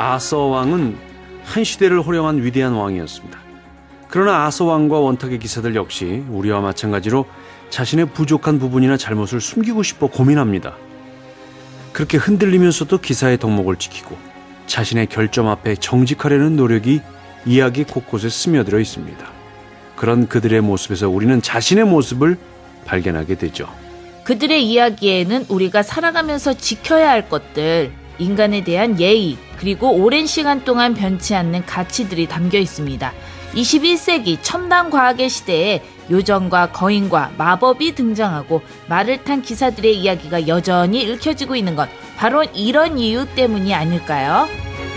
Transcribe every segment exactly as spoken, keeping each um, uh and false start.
아서 왕은 한 시대를 호령한 위대한 왕이었습니다. 그러나 아서 왕과 원탁의 기사들 역시 우리와 마찬가지로 자신의 부족한 부분이나 잘못을 숨기고 싶어 고민합니다. 그렇게 흔들리면서도 기사의 덕목을 지키고 자신의 결점 앞에 정직하려는 노력이 이야기 곳곳에 스며들어 있습니다. 그런 그들의 모습에서 우리는 자신의 모습을 발견하게 되죠. 그들의 이야기에는 우리가 살아가면서 지켜야 할 것들, 인간에 대한 예의, 그리고 오랜 시간 동안 변치 않는 가치들이 담겨 있습니다. 이십일 세기 첨단 과학의 시대에 요정과 거인과 마법이 등장하고 말을 탄 기사들의 이야기가 여전히 읽혀지고 있는 것, 바로 이런 이유 때문이 아닐까요?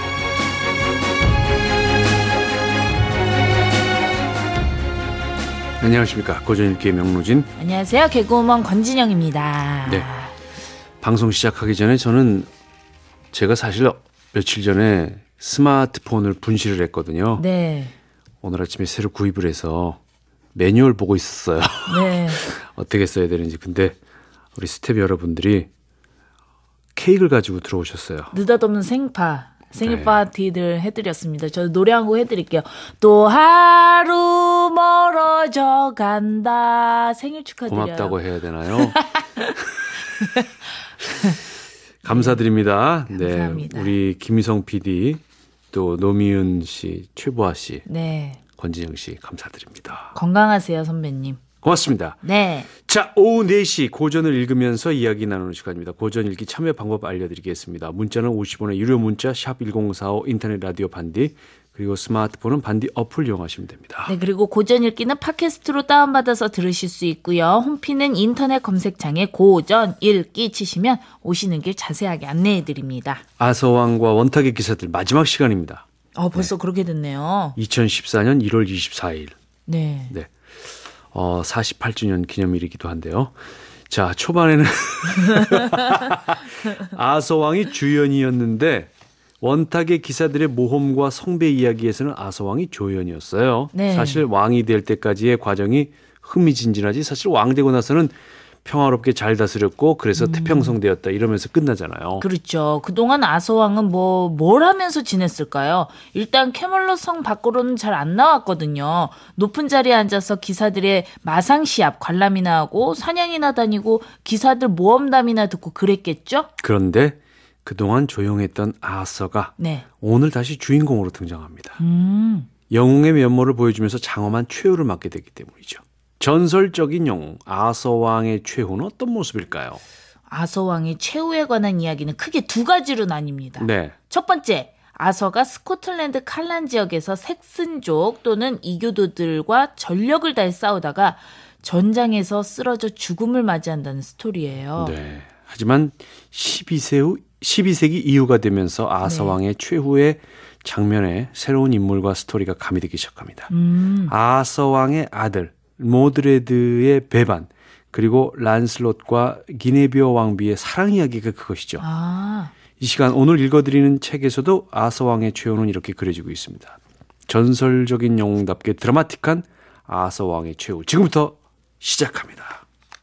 안녕하십니까. 고전읽기의 명로진. 안녕하세요. 개그우먼 권진영입니다. 네. 방송 시작하기 전에 저는 제가 사실 며칠 전에 스마트폰을 분실을 했거든요. 네. 오늘 아침에 새로 구입을 해서 매뉴얼 보고 있었어요. 네. 어떻게 써야 되는지. 근데 우리 스태프 여러분들이 케이크를 가지고 들어오셨어요. 느닷없는 생파. 생일 네. 파티들 해드렸습니다. 저 노래 한 곡 해드릴게요. 또 하루 멀어져 간다. 생일 축하드려요. 고맙다고 해야 되나요? 감사드립니다. 네, 감사합니다. 우리 김희성 피디, 또 노미은 씨, 최보아 씨, 네. 권진영 씨 감사드립니다. 건강하세요, 선배님. 고맙습니다. 네. 자, 오후 네 시 고전을 읽으면서 이야기 나누는 시간입니다. 고전 읽기 참여 방법 알려드리겠습니다. 문자는 오십 원의 유료 문자 샵 일공사오, 인터넷 라디오 반디, 그리고 스마트폰은 반디 어플 이용하시면 됩니다. 네, 그리고 고전 읽기는 팟캐스트로 다운받아서 들으실 수 있고요. 홈피는 인터넷 검색창에 고전 읽기 치시면 오시는 길 자세하게 안내해드립니다. 아서왕과 원탁의 기사들 마지막 시간입니다. 어, 벌써 네. 그렇게 됐네요. 이천십사 년 일월 이십사일. 네. 네. 어, 사십팔 주년 기념일이기도 한데요. 자, 초반에는 아서왕이 주연이었는데 원탁의 기사들의 모험과 성배 이야기에서는 아서왕이 조연이었어요. 네. 사실 왕이 될 때까지의 과정이 흥미진진하지 사실 왕 되고 나서는 평화롭게 잘 다스렸고 그래서 음. 태평성대였다 이러면서 끝나잖아요. 그렇죠. 그동안 아서왕은 뭐, 뭘 하면서 지냈을까요? 일단 캐멀롯 성 밖으로는 잘 안 나왔거든요. 높은 자리에 앉아서 기사들의 마상시합 관람이나 하고 사냥이나 다니고 기사들 모험담이나 듣고 그랬겠죠? 그런데 그동안 조용했던 아서가 네. 오늘 다시 주인공으로 등장합니다. 음. 영웅의 면모를 보여주면서 장엄한 최후를 맞게 되기 때문이죠. 전설적인 영웅 아서왕의 최후는 어떤 모습일까요? 아서왕의 최후에 관한 이야기는 크게 두 가지로 나뉩니다. 네. 첫 번째, 아서가 스코틀랜드 칼란 지역에서 색슨족 또는 이교도들과 전력을 다해 싸우다가 전장에서 쓰러져 죽음을 맞이한다는 스토리예요. 네. 하지만 십이 세기 이후가 되면서 아서왕의 네. 최후의 장면에 새로운 인물과 스토리가 가미되기 시작합니다. 음. 아서왕의 아들 모드레드의 배반, 그리고 란슬롯과 기네비어 왕비의 사랑 이야기가 그것이죠. 아. 이 시간 오늘 읽어드리는 책에서도 아서왕의 최후는 이렇게 그려지고 있습니다. 전설적인 영웅답게 드라마틱한 아서왕의 최후. 지금부터 시작합니다.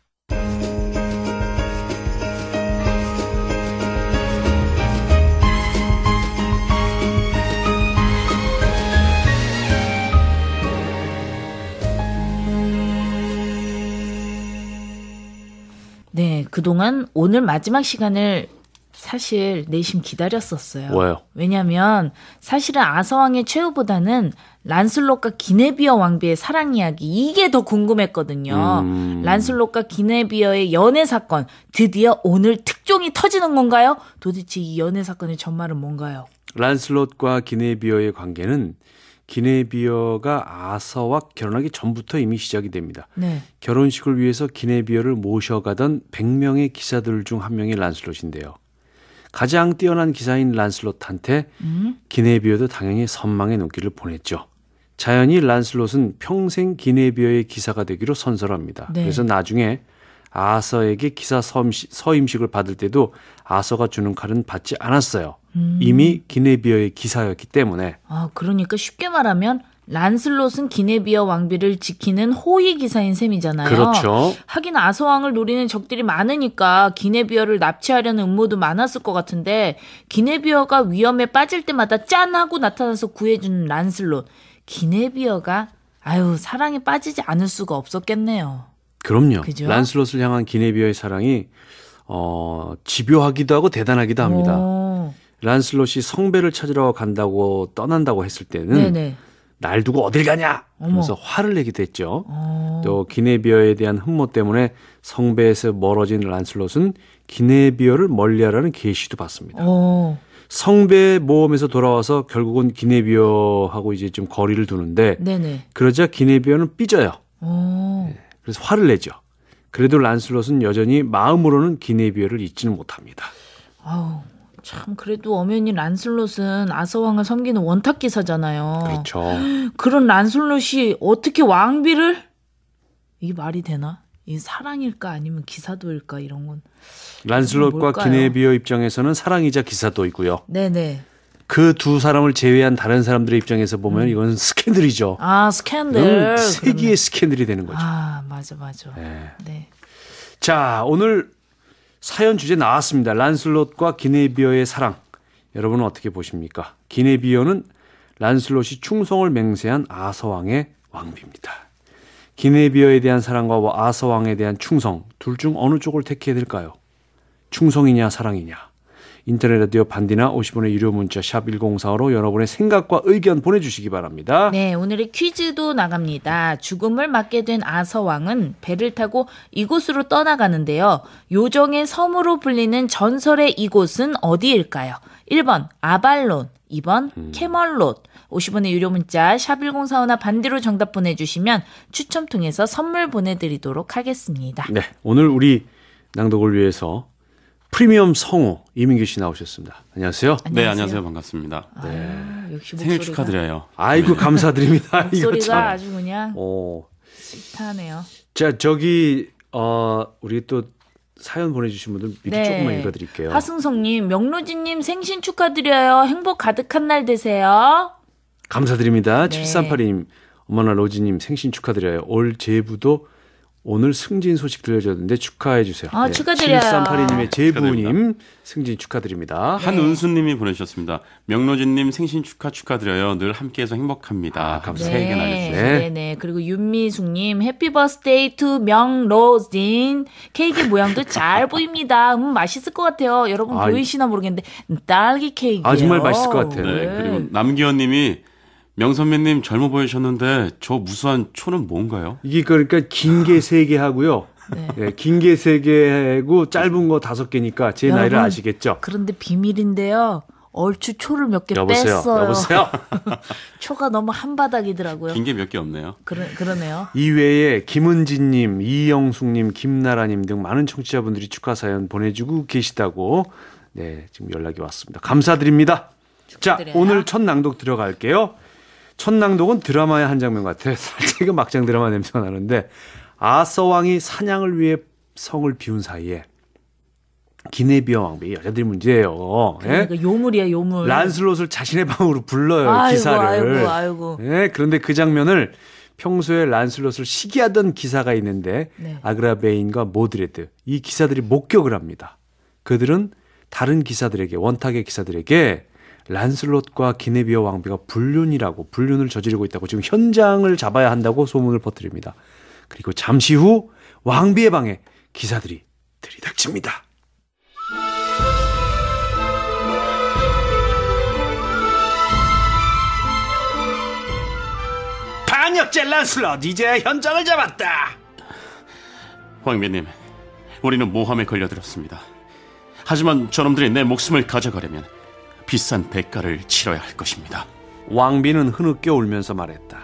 네, 그동안 오늘 마지막 시간을 사실 내심 기다렸었어요. 왜요? 왜냐하면 사실은 아서왕의 최후보다는 란슬롯과 기네비어 왕비의 사랑 이야기, 이게 더 궁금했거든요. 음. 란슬롯과 기네비어의 연애 사건, 드디어 오늘 특종이 터지는 건가요? 도대체 이 연애 사건의 전말은 뭔가요? 란슬롯과 기네비어의 관계는 기네비어가 아서와 결혼하기 전부터 이미 시작이 됩니다. 네. 결혼식을 위해서 기네비어를 모셔가던 백 명의 기사들 중 한 명이 란슬롯인데요. 가장 뛰어난 기사인 란슬롯한테 음? 기네비어도 당연히 선망의 눈길을 보냈죠. 자연히 란슬롯은 평생 기네비어의 기사가 되기로 선설합니다. 네. 그래서 나중에 아서에게 기사 서임식을 받을 때도 아서가 주는 칼은 받지 않았어요. 음. 이미 기네비어의 기사였기 때문에. 아, 그러니까 쉽게 말하면 란슬롯은 기네비어 왕비를 지키는 호위 기사인 셈이잖아요. 그렇죠. 하긴 아서왕을 노리는 적들이 많으니까 기네비어를 납치하려는 음모도 많았을 것 같은데 기네비어가 위험에 빠질 때마다 짠 하고 나타나서 구해주는 란슬롯. 기네비어가 아유 사랑에 빠지지 않을 수가 없었겠네요. 그럼요. 그죠? 란슬롯을 향한 기네비어의 사랑이 어, 집요하기도 하고 대단하기도 합니다. 오. 란슬롯이 성배를 찾으러 간다고 떠난다고 했을 때는 네네. 날 두고 어딜 가냐 하면서 어머. 화를 내기도 했죠. 어. 또 기네비어에 대한 흠모 때문에 성배에서 멀어진 란슬롯은 기네비어를 멀리하라는 계시도 받습니다. 어. 성배 모험에서 돌아와서 결국은 기네비어하고 이제 좀 거리를 두는데 네네. 그러자 기네비어는 삐져요. 어. 그래서 화를 내죠. 그래도 란슬롯은 여전히 마음으로는 기네비어를 잊지는 못합니다. 아우. 참 그래도 엄연히 란슬롯은 아서왕을 섬기는 원탁 기사잖아요. 그렇죠. 그런 란슬롯이 어떻게 왕비를 이 말이 되나? 이 사랑일까 아니면 기사도일까 이런 건 란슬롯과 뭘까요? 기네비어 입장에서는 사랑이자 기사도이고요. 네네. 그 두 사람을 제외한 다른 사람들의 입장에서 보면 이건 스캔들이죠. 아 스캔들. 음, 세기의 그러면. 스캔들이 되는 거죠. 아 맞아 맞아. 네. 네. 자, 오늘 사연 주제 나왔습니다. 란슬롯과 기네비어의 사랑. 여러분은 어떻게 보십니까? 기네비어는 란슬롯이 충성을 맹세한 아서왕의 왕비입니다. 기네비어에 대한 사랑과 아서왕에 대한 충성, 둘 중 어느 쪽을 택해야 될까요? 충성이냐 사랑이냐. 인터넷 라디오 반디나 오십 원의 유료 문자 샵 일공사오로 여러분의 생각과 의견 보내주시기 바랍니다. 네, 오늘의 퀴즈도 나갑니다. 죽음을 맞게 된 아서왕은 배를 타고 이곳으로 떠나가는데요. 요정의 섬으로 불리는 전설의 이곳은 어디일까요? 일 번 아발론, 이 번 음. 캐멀롯. 오십 원의 유료 문자 샵 일공사오나 반디로 정답 보내주시면 추첨 통해서 선물 보내드리도록 하겠습니다. 네, 오늘 우리 낭독을 위해서 프리미엄 성우 이민규 씨 나오셨습니다. 안녕하세요. 네, 안녕하세요. 반갑습니다. 아, 역시 생일 목소리가, 축하드려요. 아이고 네. 감사드립니다. 이거 목소리가 참. 아주 그냥 오. 씩하네요. 자, 저기 어 우리 또 사연 보내주신 분들 미리 네. 조금만 읽어드릴게요. 하승성님, 명로진님 생신 축하드려요. 행복 가득한 날 되세요. 감사드립니다. 네. 칠삼팔이 님, 어머나 로지님 생신 축하드려요. 올 제부도 오늘 승진 소식 들려줬는데 축하해 주세요. 아, 축하드려요. 칠삼팔이 님의 제부님 축하드립니다. 승진 축하드립니다. 한은수님이 보내주셨습니다. 명로진님 생신 축하 축하드려요. 늘 함께해서 행복합니다. 아, 감사합니다. 새해 개 네, 날려주세요. 네, 네. 그리고 윤미숙님, 해피 버스데이 투 명로진. 케이크 모양도 잘 보입니다. 음, 맛있을 것 같아요. 여러분 아, 보이시나 모르겠는데 딸기 케이크예요. 아, 정말 맛있을 것 같아요. 네, 그리고 남기현님이 명선배님 젊어 보이셨는데 저 무수한 초는 뭔가요? 이게 그러니까 긴 게 세 개 하고요. 네. 네, 긴 게 세 개고 짧은 거 다섯 개니까 제 여러분, 나이를 아시겠죠? 그런데 비밀인데요. 얼추 초를 몇 개 여보세요. 뺐어요. 여보세요. 초가 너무 한바닥이더라고요. 긴 게 몇 개 없네요. 그러, 그러네요. 이외에 김은진님, 이영숙님, 김나라님 등 많은 청취자분들이 축하 사연 보내주고 계시다고 네 지금 연락이 왔습니다. 감사드립니다. 자, 축하드려요. 오늘 첫 낭독 들어갈게요. 첫 낭독은 드라마의 한 장면 같아요. 살짝 막장 드라마 냄새가 나는데 아서 왕이 사냥을 위해 성을 비운 사이에 기네비어 왕비 여자들이 문제예요. 예? 그러니까 요물이야 요물. 란슬롯을 자신의 방으로 불러요. 아이고, 기사를. 아이고 아이고. 예, 그런데 그 장면을 평소에 란슬롯을 시기하던 기사가 있는데 네. 아그라베인과 모드레드 이 기사들이 목격을 합니다. 그들은 다른 기사들에게 원탁의 기사들에게 란슬롯과 기네비어 왕비가 불륜이라고 불륜을 저지르고 있다고 지금 현장을 잡아야 한다고 소문을 퍼뜨립니다. 그리고 잠시 후 왕비의 방에 기사들이 들이닥칩니다. 반역죄 란슬롯 이제 현장을 잡았다. 황비님, 우리는 모함에 걸려들었습니다. 하지만 저놈들이 내 목숨을 가져가려면 비싼 대가를 치러야 할 것입니다. 왕비는 흐느껴 울면서 말했다.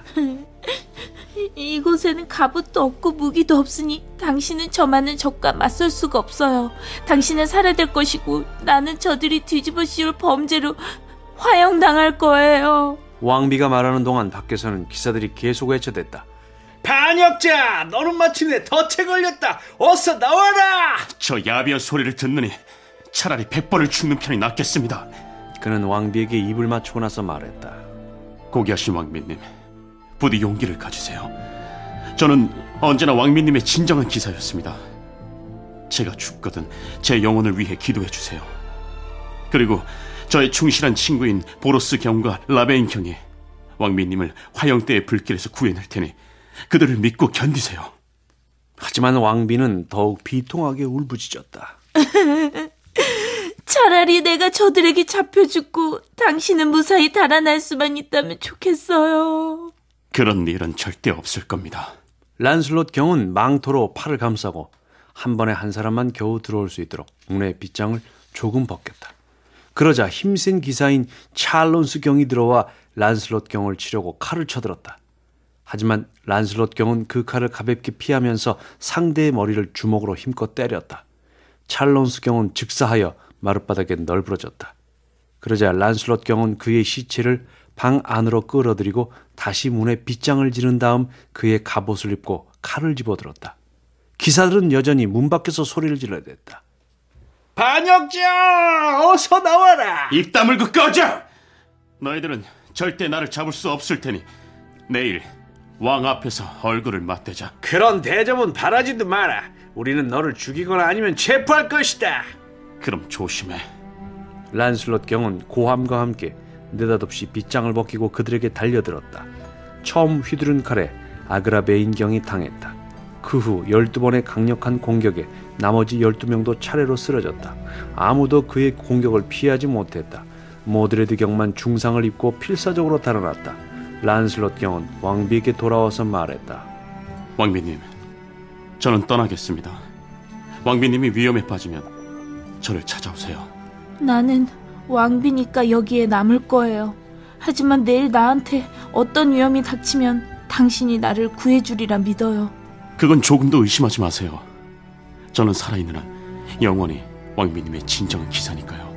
이곳에는 갑옷도 없고 무기도 없으니 당신은 저만은 적과 맞설 수가 없어요. 당신은 살아야 될 것이고 나는 저들이 뒤집어 씌울 범죄로 화형당할 거예요. 왕비가 말하는 동안 밖에서는 기사들이 계속 외쳐댔다. 반역자! 너는 마침내 덫에 걸렸다! 어서 나와라! 저 야비한 소리를 듣느니 차라리 백 번을 죽는 편이 낫겠습니다. 그는 왕비에게 입을 맞추고 나서 말했다. 고귀하신 왕비님, 부디 용기를 가지세요. 저는 언제나 왕비님의 진정한 기사였습니다. 제가 죽거든 제 영혼을 위해 기도해 주세요. 그리고 저의 충실한 친구인 보로스 경과 라베인 경이 왕비님을 화영대의 불길에서 구해낼 테니 그들을 믿고 견디세요. 하지만 왕비는 더욱 비통하게 울부짖었다. 차라리 내가 저들에게 잡혀 죽고 당신은 무사히 달아날 수만 있다면 좋겠어요. 그런 일은 절대 없을 겁니다. 란슬롯 경은 망토로 팔을 감싸고 한 번에 한 사람만 겨우 들어올 수 있도록 문의 빗장을 조금 벗겼다. 그러자 힘센 기사인 찰론스 경이 들어와 란슬롯 경을 치려고 칼을 쳐들었다. 하지만 란슬롯 경은 그 칼을 가볍게 피하면서 상대의 머리를 주먹으로 힘껏 때렸다. 찰론스 경은 즉사하여 마룻바닥에 널브러졌다. 그러자 란슬롯 경은 그의 시체를 방 안으로 끌어들이고 다시 문에 빗장을 지른 다음 그의 갑옷을 입고 칼을 집어들었다. 기사들은 여전히 문 밖에서 소리를 질러댔다. 반역자! 어서 나와라! 입 다물고 꺼져! 너희들은 절대 나를 잡을 수 없을 테니 내일 왕 앞에서 얼굴을 맞대자. 그런 대접은 바라지도 마라. 우리는 너를 죽이거나 아니면 체포할 것이다. 그럼 조심해. 란슬롯 경은 고함과 함께 느닷없이 빗장을 벗기고 그들에게 달려들었다. 처음 휘두른 칼에 아그라베인 경이 당했다. 그 후 열두 번의 강력한 공격에 나머지 열두 명도 차례로 쓰러졌다. 아무도 그의 공격을 피하지 못했다. 모드레드 경만 중상을 입고 필사적으로 달아났다. 란슬롯 경은 왕비에게 돌아와서 말했다. 왕비님, 저는 떠나겠습니다. 왕비님이 위험에 빠지면 저를 찾아오세요. 나는 왕비니까 여기에 남을 거예요. 하지만 내일 나한테 어떤 위험이 닥치면 당신이 나를 구해주리라 믿어요. 그건 조금도 의심하지 마세요. 저는 살아있는 한 영원히 왕비님의 진정한 기사니까요.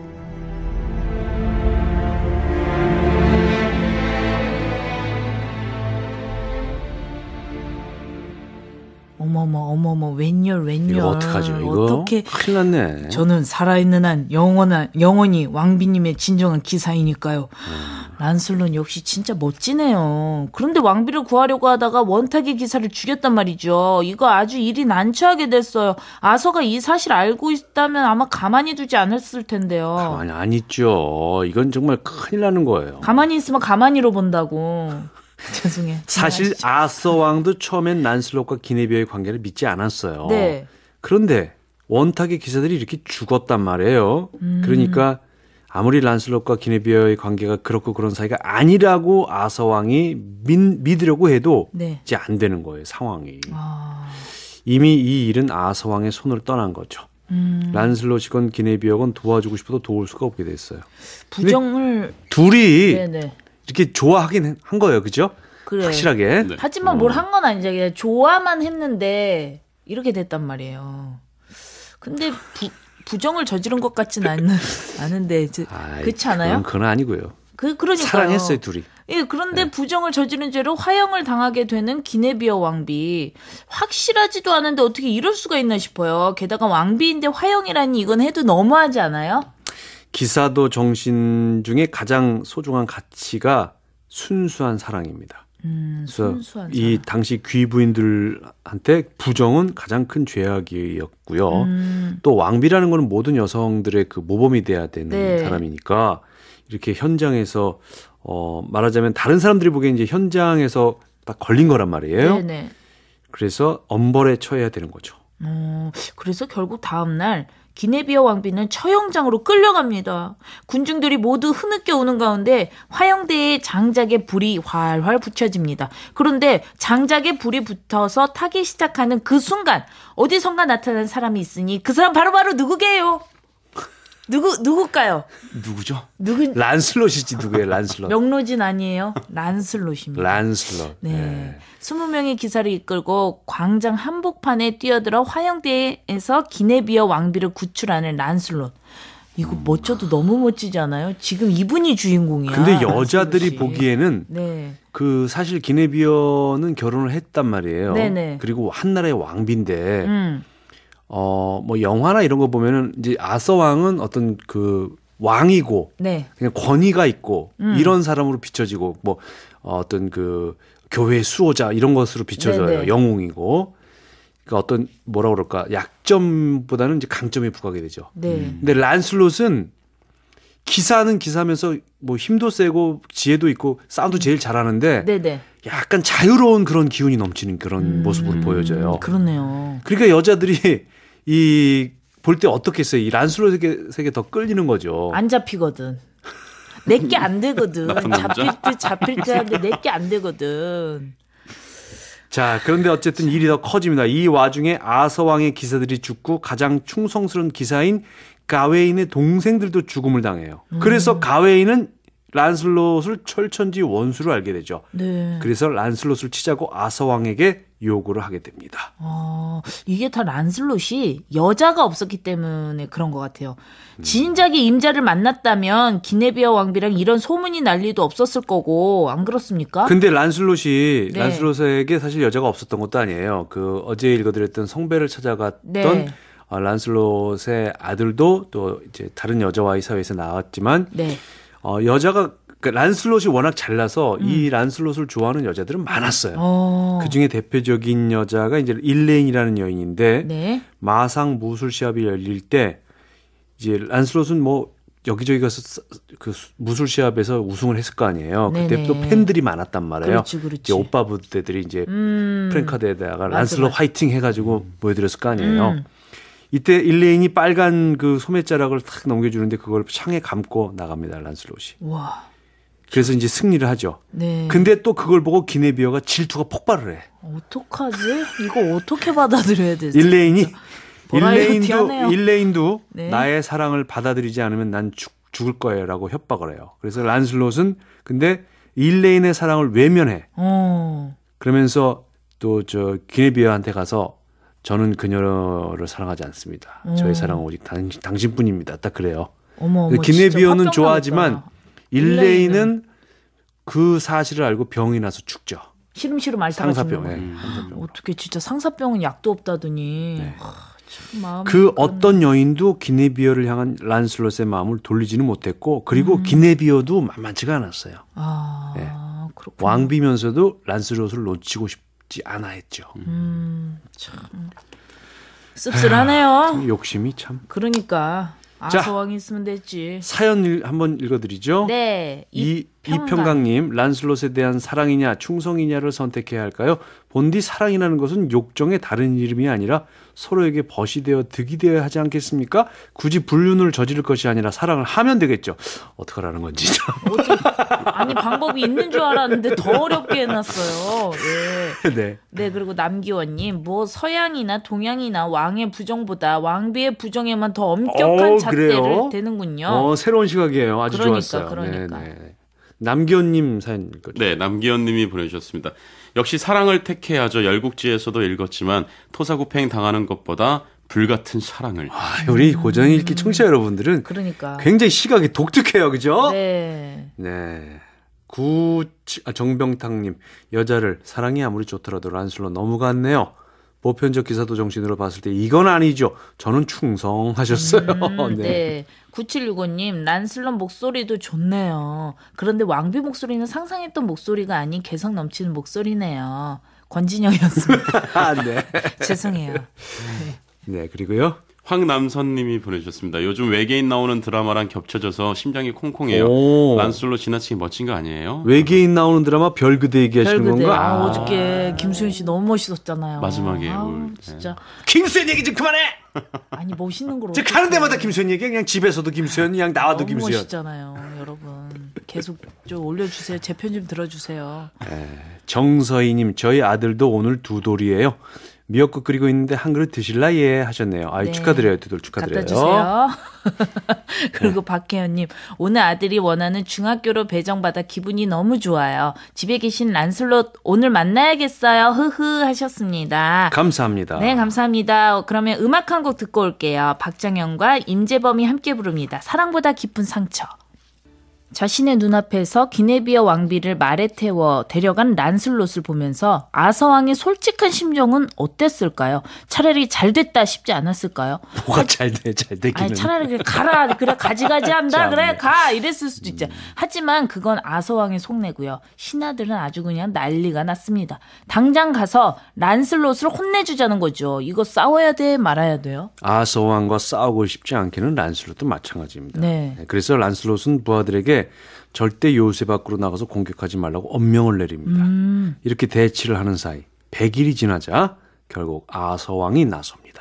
어머머 어머머 웬열 웬열. 이거 어떡하죠? 이거 어떻게 큰일 났네. 저는 살아있는 한 영원한, 영원히 왕비님의 진정한 기사이니까요. 음. 란슬롯 역시 진짜 멋지네요. 그런데 왕비를 구하려고 하다가 원탁의 기사를 죽였단 말이죠. 이거 아주 일이 난처하게 됐어요. 아서가 이 사실 알고 있다면 아마 가만히 두지 않았을 텐데요. 가만히 안 있죠. 이건 정말 큰일 나는 거예요. 가만히 있으면 가만히로 본다고. 죄송해요. 사실 아서 왕도 처음엔 란슬롯과 기네비어의 관계를 믿지 않았어요. 네. 그런데 원탁의 기사들이 이렇게 죽었단 말이에요. 음. 그러니까 아무리 란슬롯과 기네비어의 관계가 그렇고 그런 사이가 아니라고 아서 왕이 믿, 믿으려고 해도 네. 이제 안 되는 거예요, 상황이. 아. 이미 이 일은 아서 왕의 손을 떠난 거죠. 음. 란슬롯이건 기네비어건 도와주고 싶어도 도울 수가 없게 됐어요. 부정을 둘이 네네. 이렇게 좋아하긴 한 거예요, 그죠? 그래. 확실하게. 네. 하지만 뭘 한 건 아니죠. 그냥 좋아만 했는데 이렇게 됐단 말이에요. 근데 부, 부정을 저지른 것 같지는 않는, 않은데 그렇지 않아요? 그건, 그건 아니고요. 그 그러니까요. 사랑했어요, 둘이. 예, 그런데 네. 부정을 저지른 죄로 화형을 당하게 되는 기네비어 왕비. 확실하지도 않은데 어떻게 이럴 수가 있나 싶어요. 게다가 왕비인데 화형이라니 이건 해도 너무하지 않아요? 기사도 정신 중에 가장 소중한 가치가 순수한 사랑입니다. 음, 그래서 순수한 이 사랑. 당시 귀부인들한테 부정은 가장 큰 죄악이었고요. 음. 또 왕비라는 거는 모든 여성들의 그 모범이 돼야 되는 네. 사람이니까 이렇게 현장에서 어 말하자면 다른 사람들이 보기엔 이제 현장에서 딱 걸린 거란 말이에요. 네네. 그래서 엄벌에 처해야 되는 거죠. 음, 그래서 결국 다음 날 기네비어 왕비는 처형장으로 끌려갑니다. 군중들이 모두 흐느껴 오는 가운데 화영대에 장작에 불이 활활 붙여집니다. 그런데 장작에 불이 붙어서 타기 시작하는 그 순간 어디선가 나타난 사람이 있으니 그 사람 바로바로 누구게요? 누구 누굴까요? 누구죠? 누구? 란슬롯이지 누구예요? 란슬롯. 명로진 아니에요. 란슬롯입니다. 란슬롯. 네. 네. 스무 명의 기사를 이끌고 광장 한복판에 뛰어들어 화영대에서 기네비어 왕비를 구출하는 란슬롯. 이거 음. 멋져도 너무 멋지지 않아요? 지금 이분이 주인공이야. 근데 여자들이 란슬롯이. 보기에는 네. 그 사실 기네비어는 결혼을 했단 말이에요. 네네. 그리고 한나라의 왕비인데. 음. 어, 뭐 영화나 이런 거 보면은 이제 아서 왕은 어떤 그 왕이고 네. 그냥 권위가 있고 음. 이런 사람으로 비춰지고 뭐 어떤 그 교회의 수호자 이런 것으로 비춰져요. 네네. 영웅이고. 그러니까 어떤 뭐라 그럴까 약점보다는 이제 강점이 부각이 되죠. 네. 근데 란슬롯은 기사는 기사면서 뭐 힘도 세고 지혜도 있고 싸움도 제일 잘하는데 네네. 약간 자유로운 그런 기운이 넘치는 그런 음, 모습으로 보여져요. 그렇네요. 그러니까 여자들이 이 볼 때 어떻게 했어요? 이 란슬롯에게 더 끌리는 거죠. 안 잡히거든. 내게 안 되거든. 나쁜 남자. 잡힐 듯 잡힐 듯 하는데 내게 안 되거든. 자, 그런데 어쨌든 일이 더 커집니다. 이 와중에 아서왕의 기사들이 죽고 가장 충성스러운 기사인 가웨인의 동생들도 죽음을 당해요. 음. 그래서 가웨인은 란슬롯을 철천지 원수로 알게 되죠. 네. 그래서 란슬롯을 치자고 아서왕에게 요구를 하게 됩니다. 아, 이게 다 란슬롯이 여자가 없었기 때문에 그런 것 같아요. 진작에 임자를 만났다면 기네비아 왕비랑 이런 소문이 날 리도 없었을 거고 안 그렇습니까? 근데 란슬롯이 네. 란슬롯에게 사실 여자가 없었던 것도 아니에요. 그 어제 읽어드렸던 성배를 찾아갔던 네. 어, 란슬롯의 아들도 또 이제 다른 여자와의 사회에서 나왔지만 네. 어, 여자가 그러니까 란슬롯이 워낙 잘나서 음. 이 란슬롯을 좋아하는 여자들은 많았어요. 어. 그 중에 대표적인 여자가 이제 일레인이라는 여인인데 네. 마상 무술 시합이 열릴 때 이제 란슬롯은 뭐 여기저기 가서 그 무술 시합에서 우승을 했을 거 아니에요. 네네. 그때 또 팬들이 많았단 말이에요. 그렇지, 그렇지. 이제 오빠 부대들이 이제 음. 프랭카드에다가 맞아, 란슬롯 맞아. 화이팅 해가지고 보여드렸을 거 아니에요. 음. 이때 일레인이 빨간 그 소매자락을 탁 넘겨주는데 그걸 창에 감고 나갑니다. 란슬롯이. 와. 그래서 이제 승리를 하죠. 네. 근데 또 그걸 보고 기네비어가 질투가 폭발을 해. 어떡하지? 이거 어떻게 받아들여야 되지? 일레인이 버라이어티 일레인도 하네요. 일레인도 네. 나의 사랑을 받아들이지 않으면 난 죽, 죽을 거예요라고 협박을 해요. 그래서 란슬롯은 근데 일레인의 사랑을 외면해. 어. 그러면서 또 저 기네비어한테 가서 저는 그녀를 사랑하지 않습니다. 음. 저의 사랑은 오직 당, 당신뿐입니다. 딱 그래요. 어머, 어머, 기네비어는 진짜 좋아하지만 화병 나겠다. 일레인은 그 사실을 알고 병이 나서 죽죠. 시름시름 앓다가 상사병. 죽는 예. 거야. 상사병. 어떻게 진짜 상사병은 약도 없다더니. 네. 하, 참 마음이 그 그렇네. 어떤 여인도 기네비어를 향한 란슬롯의 마음을 돌리지는 못했고 그리고 음. 기네비어도 만만치가 않았어요. 아, 네. 그렇구나. 왕비면서도 란슬롯을 놓치고 싶지 않아 했죠. 음, 참 씁쓸하네요. 욕심이 참. 그러니까 자. 아서왕이 있으면 됐지. 사연 일, 한번 읽어드리죠. 네, 이, 이평강. 이평강님, 란슬롯에 대한 사랑이냐 충성이냐를 선택해야 할까요? 본디 사랑이라는 것은 욕정의 다른 이름이 아니라 서로에게 벗이 되어 득이 되어야 하지 않겠습니까? 굳이 불륜을 저지를 것이 아니라 사랑을 하면 되겠죠. 어떡하라는 건지. 아니 방법이 있는 줄 알았는데 더 어렵게 해놨어요. 예. 네. 네, 그리고 남기원님, 뭐 서양이나 동양이나 왕의 부정보다 왕비의 부정에만 더 엄격한 어, 잣대를 그래요? 대는군요. 어, 새로운 시각이에요. 아주 그러니까, 좋았어요. 그러니까. 네, 네. 남기현님 사연 읽어주세요. 네, 남기현님이 보내주셨습니다. 역시 사랑을 택해야죠. 열국지에서도 읽었지만 토사구팽 당하는 것보다 불같은 사랑을. 아, 우리 고전 읽기 청취자 여러분들은 그러니까. 굉장히 시각이 독특해요, 그죠? 네. 네. 구 아, 정병탁님 여자를 사랑이 아무리 좋더라도 란슬롯 너무 같네요. 보편적 기사도 정신으로 봤을 때 이건 아니죠. 저는 충성하셨어요. 음, 네. 네. 구칠육오님, 란슬롯 목소리도 좋네요. 그런데 왕비 목소리는 상상했던 목소리가 아닌 개성 넘치는 목소리네요. 권진영이었습니다. 아, 네. 죄송해요. 네. 네, 그리고요. 황남선님이 보내주셨습니다. 요즘 외계인 나오는 드라마랑 겹쳐져서 심장이 콩콩해요. 오. 란슬롯 지나치게 멋진 거 아니에요? 외계인 나오는 드라마 별그대 얘기하시는 별그대. 건가? 아, 어저께 김수현 씨 너무 멋있었잖아요. 마지막에 아우, 올, 네. 진짜. 김수현 얘기 좀 그만해. 아니 멋있는 걸. 저 가는 데마다 김수현 얘기 그냥 집에서도 김수현 그냥 나와도 너무 김수현. 멋있잖아요, 여러분. 계속 좀 올려주세요. 제 편 좀 들어주세요. 정서희님 저희 아들도 오늘 두 돌이에요. 미역국 끓이고 있는데 한 그릇 드실라 예 하셨네요. 아유 네. 축하드려요. 두 돌 축하드려요. 갖다 주세요. 그리고 박혜연님, 오늘 아들이 원하는 중학교로 배정받아 기분이 너무 좋아요. 집에 계신 란슬롯 오늘 만나야겠어요. 흐흐 하셨습니다. 감사합니다. 네, 감사합니다. 그러면 음악 한 곡 듣고 올게요. 박정현과 임재범이 함께 부릅니다. 사랑보다 깊은 상처. 자신의 눈앞에서 기네비어 왕비를 말에 태워 데려간 란슬롯을 보면서 아서왕의 솔직한 심정은 어땠을까요? 차라리 잘 됐다 싶지 않았을까요? 뭐가 잘 돼, 잘 되기는. 아니, 차라리 그래, 가라, 그래, 가지가지 한다, 참. 그래, 가, 이랬을 수도 있죠. 음. 하지만 그건 아서왕의 속내고요. 신하들은 아주 그냥 난리가 났습니다. 당장 가서 란슬롯을 혼내주자는 거죠. 이거 싸워야 돼, 말아야 돼요? 아서왕과 싸우고 싶지 않기는 란슬롯도 마찬가지입니다. 네. 그래서 란슬롯은 부하들에게 절대 요새 밖으로 나가서 공격하지 말라고 엄명을 내립니다. 음. 이렇게 대치를 하는 사이 백 일이 지나자 결국 아서왕이 나섭니다.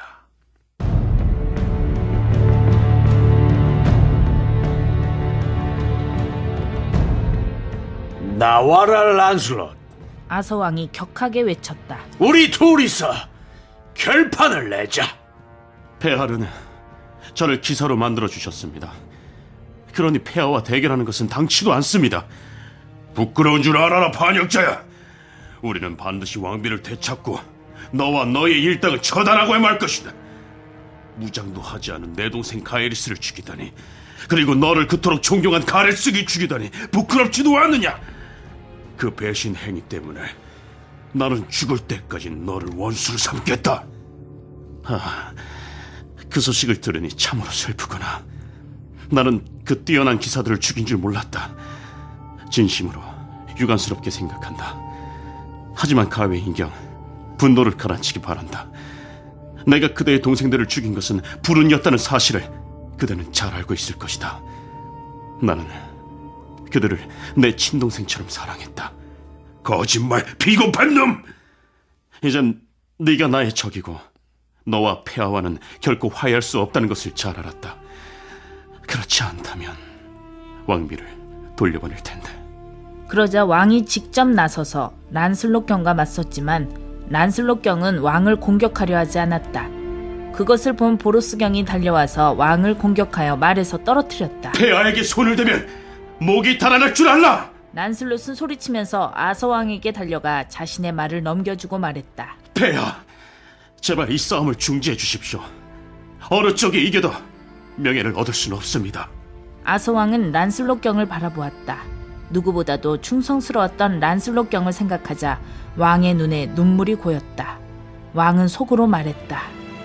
나와라 란슬롯. 아서왕이 격하게 외쳤다. 우리 둘이서 결판을 내자. 폐하르는 저를 기사로 만들어 주셨습니다. 그러니 폐하와 대결하는 것은 당치도 않습니다. 부끄러운 줄 알아라, 반역자야. 우리는 반드시 왕비를 되찾고 너와 너의 일당을 처단하고 말 것이다. 무장도 하지 않은 내 동생 가에리스를 죽이다니, 그리고 너를 그토록 존경한 가레스기 죽이다니 부끄럽지도 않느냐. 그 배신 행위 때문에 나는 죽을 때까지 너를 원수로 삼겠다. 아, 그 소식을 들으니 참으로 슬프구나. 나는 그 뛰어난 기사들을 죽인 줄 몰랐다. 진심으로 유감스럽게 생각한다. 하지만 가웨인경, 분노를 가라앉히기 바란다. 내가 그대의 동생들을 죽인 것은 불운이었다는 사실을 그대는 잘 알고 있을 것이다. 나는 그들을 내 친동생처럼 사랑했다. 거짓말, 비겁한 놈! 이젠 네가 나의 적이고 너와 폐하와는 결코 화해할 수 없다는 것을 잘 알았다. 그렇지 않다면 왕비를 돌려보낼 텐데. 그러자 왕이 직접 나서서 란슬롯 경과 맞섰지만 란슬롯 경은 왕을 공격하려 하지 않았다. 그것을 본 보로스 경이 달려와서 왕을 공격하여 말에서 떨어뜨렸다. 폐하에게 손을 대면 목이 달아날 줄 알라! 란슬롯은 소리치면서 아서왕에게 달려가 자신의 말을 넘겨주고 말했다. 폐하, 제발 이 싸움을 중지해 주십시오. 어느 쪽이 이겨도 명예를 얻을 수는 없습니다. 아서왕은 란슬롯 경을 바라보았다. 누구보다도 충성스러웠던 란슬롯 경을 생각하자 왕의 눈에 눈물이 고였다. 왕은 속으로 말했다.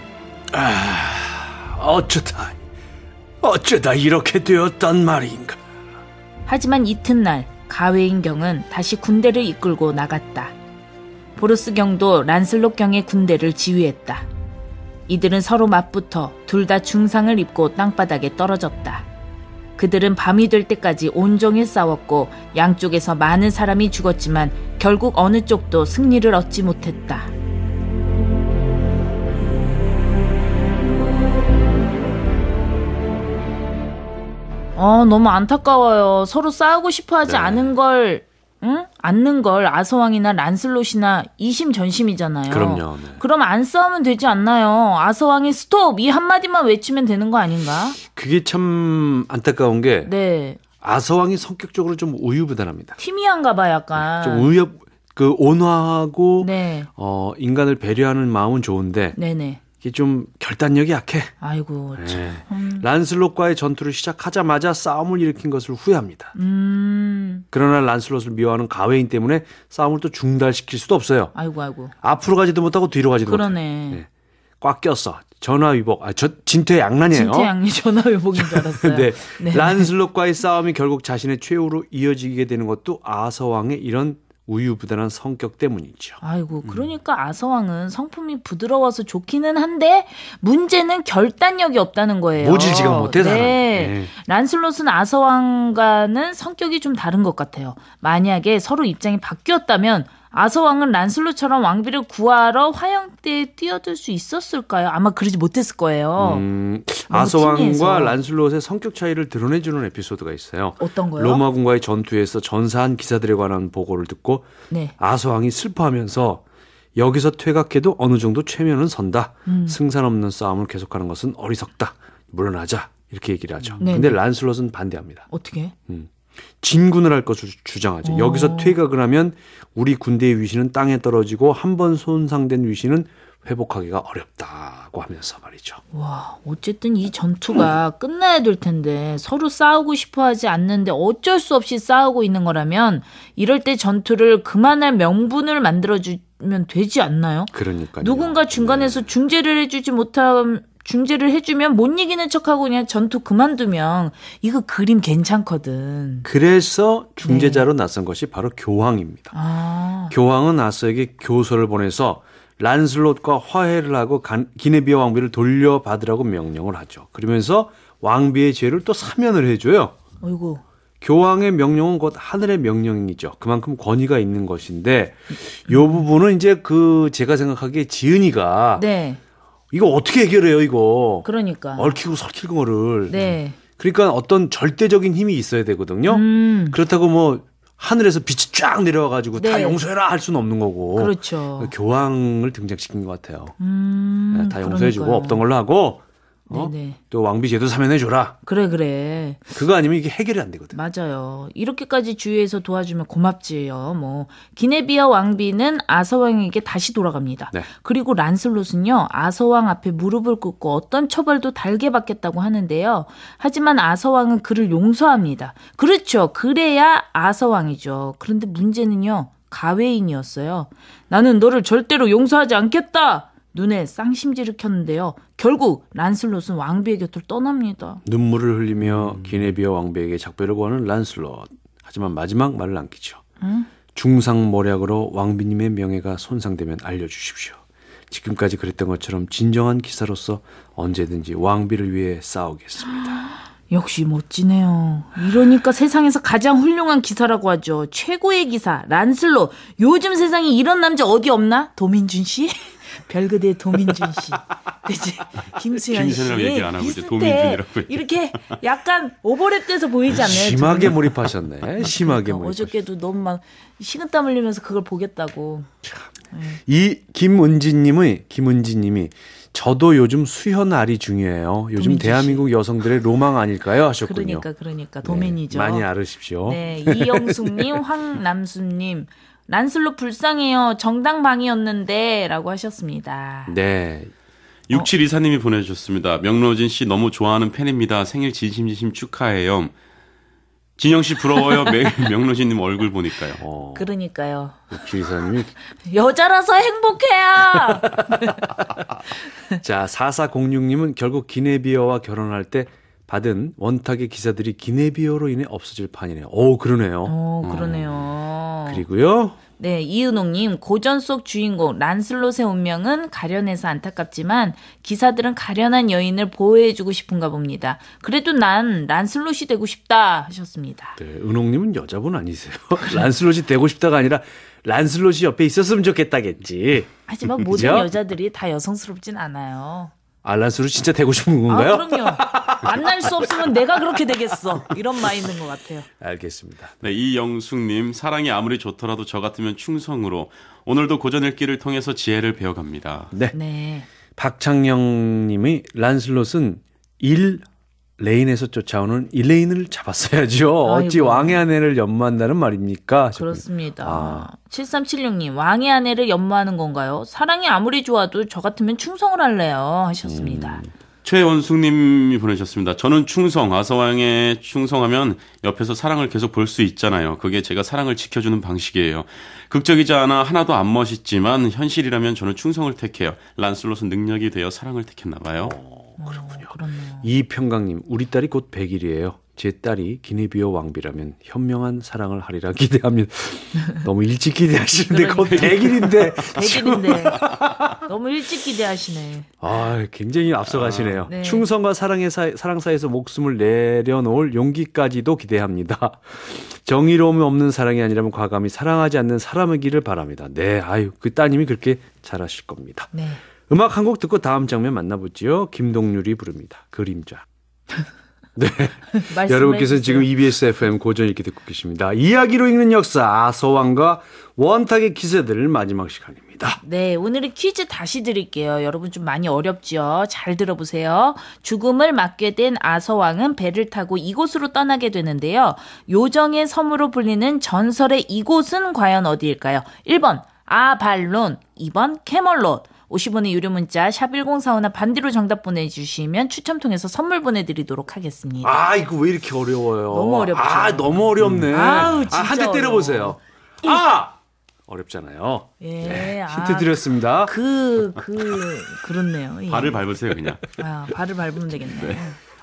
아, 어쩌다, 어쩌다 이렇게 되었단 말인가. 하지만 이튿날 가웨인 경은 다시 군대를 이끌고 나갔다. 보로스 경도 란슬롯 경의 군대를 지휘했다. 이들은 서로 맞붙어 둘 다 중상을 입고 땅바닥에 떨어졌다. 그들은 밤이 될 때까지 온종일 싸웠고 양쪽에서 많은 사람이 죽었지만 결국 어느 쪽도 승리를 얻지 못했다. 어, 너무 안타까워요. 서로 싸우고 싶어하지 네. 않은 걸, 응? 않는 걸 아서왕이나 란슬롯이나 이심전심이잖아요. 그럼요. 네. 그럼 안 싸우면 되지 않나요? 아서왕이 스톱 이 한마디만 외치면 되는 거 아닌가? 그게 참 안타까운 게 네. 아서왕이 성격적으로 좀 우유부단합니다. 팀이한가 봐 약간. 좀 우유, 그 온화하고 네. 어, 인간을 배려하는 마음은 좋은데 네네. 이게 좀 결단력이 약해. 아이고 참. 네. 음. 란슬롯과의 전투를 시작하자마자 싸움을 일으킨 것을 후회합니다. 음. 그러나 란슬롯을 미워하는 가웨인 때문에 싸움을 또 중단시킬 수도 없어요. 아이고 아이고. 앞으로 가지도 못하고 뒤로 가지도 그러네. 못하고. 네. 꽉 꼈어. 전화위복. 아, 저 진퇴양난이에요. 진퇴양리 전화위복인 줄 알았어요. 네. 네. 란슬롯과의 싸움이 결국 자신의 최후로 이어지게 되는 것도 아서왕의 이런 우유부단한 성격 때문이죠. 아이고, 그러니까 아서왕은 성품이 부드러워서 좋기는 한데 문제는 결단력이 없다는 거예요. 모질지각 못해 사람. 네. 네. 란슬롯은 아서왕과는 성격이 좀 다른 것 같아요. 만약에 서로 입장이 바뀌었다면 아서왕은 란슬롯처럼 왕비를 구하러 화영대에 뛰어들 수 있었을까요? 아마 그러지 못했을 거예요. 음, 너무 아서왕과 팀이해서. 란슬롯의 성격 차이를 드러내주는 에피소드가 있어요. 어떤 거요? 로마군과의 전투에서 전사한 기사들에 관한 보고를 듣고 네. 아서왕이 슬퍼하면서 여기서 퇴각해도 어느 정도 최면은 선다. 음. 승산 없는 싸움을 계속하는 것은 어리석다. 물러나자. 이렇게 얘기를 하죠. 네, 근데 네. 란슬롯은 반대합니다. 어떻게? 진군을 할 것을 주장하죠. 오. 여기서 퇴각을 하면 우리 군대의 위신은 땅에 떨어지고 한 번 손상된 위신은 회복하기가 어렵다. 라고 하면서 말이죠. 와, 어쨌든 이 전투가 끝나야 될 텐데 서로 싸우고 싶어 하지 않는데 어쩔 수 없이 싸우고 있는 거라면 이럴 때 전투를 그만할 명분을 만들어주면 되지 않나요? 그러니까요. 누군가 중간에서 네. 중재를 해주지 못함 중재를 해주면 못 이기는 척하고 그냥 전투 그만두면 이거 그림 괜찮거든. 그래서 중재자로 네. 나선 것이 바로 교황입니다. 아. 교황은 아서에게 교서를 보내서 란슬롯과 화해를 하고 기네비아 왕비를 돌려받으라고 명령을 하죠. 그러면서 왕비의 죄를 또 사면을 해줘요. 어이구. 교황의 명령은 곧 하늘의 명령이죠. 그만큼 권위가 있는 것인데 이 부분은 이제 그 제가 생각하기에 지은이가 네. 이거 어떻게 해결해요, 이거. 그러니까. 얽히고 설키는 거를. 네. 그러니까 어떤 절대적인 힘이 있어야 되거든요. 음. 그렇다고 뭐 하늘에서 빛이 쫙 내려와가지고 네. 다 용서해라 할 수는 없는 거고. 그렇죠. 교황을 등장시킨 것 같아요. 음, 네, 다 용서해주고 없던 걸로 하고 어? 또 왕비 제도 사면해줘라. 그래 그래. 그거 아니면 이게 해결이 안 되거든. 맞아요. 이렇게까지 주위에서 도와주면 고맙지요. 뭐 기네비아 왕비는 아서왕에게 다시 돌아갑니다. 네. 그리고 란슬롯은요. 아서왕 앞에 무릎을 꿇고 어떤 처벌도 달게 받겠다고 하는데요. 하지만 아서왕은 그를 용서합니다. 그렇죠. 그래야 아서왕이죠. 그런데 문제는요. 가웨인이었어요. 나는 너를 절대로 용서하지 않겠다. 눈에 쌍심지를 켰는데요. 결국 란슬롯은 왕비의 곁을 떠납니다. 눈물을 흘리며 음. 기네비아 왕비에게 작별을 구하는 란슬롯. 하지만 마지막 말을 남기죠. 음? 중상모략으로 왕비님의 명예가 손상되면 알려주십시오. 지금까지 그랬던 것처럼 진정한 기사로서 언제든지 왕비를 위해 싸우겠습니다. 역시 멋지네요. 이러니까 세상에서 가장 훌륭한 기사라고 하죠. 최고의 기사 란슬롯. 요즘 세상에 이런 남자 어디 없나? 도민준 씨? 별그대 도민준 씨. 그치? 김수현 씨. 얘기 안 하고 이제 도민준이라고. 이렇게 약간 오버랩돼서 보이지 않나요? 심하게 몰입하셨네. 심하게 그러니까 몰입. 어저께도 너무 막 식은땀 흘리면서 그걸 보겠다고. 참. 네. 이 김은지님의 김은지님이 저도 요즘 수현알이 중요해요. 요즘 대한민국 여성들의 로망 아닐까요? 하셨군요. 그러니까 그러니까 도맨이죠. 네, 많이 알으십시오. 네, 이영숙님, 황남수님. 란슬롯 불쌍해요. 정당방위였는데 라고 하셨습니다. 네. 육칠이사님이 보내주셨습니다. 명로진 씨 너무 좋아하는 팬입니다. 생일 진심진심 축하해요. 진영 씨 부러워요. 매일 명로진님 얼굴 보니까요. 어. 그러니까요. 육칠이사님이 여자라서 행복해요. 자, 사사공육님은 결국 기네비어와 결혼할 때 받은 원탁의 기사들이 기네비어로 인해 없어질 판이네요. 오, 그러네요. 오, 그러네요. 어. 그리고요. 네, 이은옥님, 고전 속 주인공 란슬롯의 운명은 가련해서 안타깝지만 기사들은 가련한 여인을 보호해주고 싶은가 봅니다. 그래도 난 란슬롯이 되고 싶다 하셨습니다. 네, 은옥님은 여자분 아니세요? 란슬롯이 되고 싶다가 아니라 란슬롯이 옆에 있었으면 좋겠다겠지. 하지만 모든 그죠? 여자들이 다 여성스럽진 않아요. 아, 란슬롯 진짜 되고 싶은 건가요? 아, 그럼요. 만날 수 없으면 내가 그렇게 되겠어. 이런 마인드인 것 같아요. 알겠습니다. 네, 이영숙님, 사랑이 아무리 좋더라도 저 같으면 충성으로 오늘도 고전 읽기를 통해서 지혜를 배워갑니다. 네. 네. 박창영님이 란슬롯은 일 레인에서 쫓아오는 일레인을 잡았어야죠. 어찌 아이고. 왕의 아내를 연모한다는 말입니까? 그렇습니다. 아. 칠삼칠육님 왕의 아내를 연모하는 건가요? 사랑이 아무리 좋아도 저 같으면 충성을 할래요 하셨습니다. 음. 최원숙님이 보내셨습니다. 저는 충성, 아서왕에 충성하면 옆에서 사랑을 계속 볼 수 있잖아요. 그게 제가 사랑을 지켜주는 방식이에요. 극적이지 않아 하나도 안 멋있지만 현실이라면 저는 충성을 택해요. 란슬롯은 능력이 되어 사랑을 택했나 봐요. 오, 그렇군요. 어, 이평강님, 우리 딸이 곧 백 일이에요. 제 딸이 기네비어 왕비라면 현명한 사랑을 하리라 기대합니다. 너무 일찍 기대하시는데 곧 백 일인데. 백 일인데. 너무 일찍 기대하시네. 아, 굉장히 앞서가시네요. 아, 네. 충성과 사랑의 사, 사랑 사이에서 목숨을 내려놓을 용기까지도 기대합니다. 정의로움이 없는 사랑이 아니라면 과감히 사랑하지 않는 사람이기를 바랍니다. 네, 아유, 그 따님이 그렇게 잘하실 겁니다. 네. 음악 한 곡 듣고 다음 장면 만나보죠. 김동률이 부릅니다. 그림자. 네. 여러분께서는 지금 이비에스 에프엠 고전 읽기 듣고 계십니다. 이야기로 읽는 역사 아서왕과 원탁의 기세들 마지막 시간입니다. 네, 오늘은 퀴즈 다시 드릴게요. 여러분 좀 많이 어렵죠? 잘 들어보세요. 죽음을 맞게 된 아서왕은 배를 타고 이곳으로 떠나게 되는데요. 요정의 섬으로 불리는 전설의 이곳은 과연 어디일까요? 일 번 아발론, 이 번 캐멀롯, 오십 원의 유료 문자 샵 일공사오나 반대로 정답 보내주시면 추첨 통해서 선물 보내드리도록 하겠습니다. 아, 이거 왜 이렇게 어려워요? 너무 어렵죠. 아, 너무 어렵네. 음. 아우, 진짜 아, 한 대 때려보세요. 아! 어렵잖아요. 예, 네, 아, 힌트 드렸습니다. 그, 그, 그렇네요. 예. 발을 밟으세요 그냥. 아, 발을 밟으면 되겠네. 네.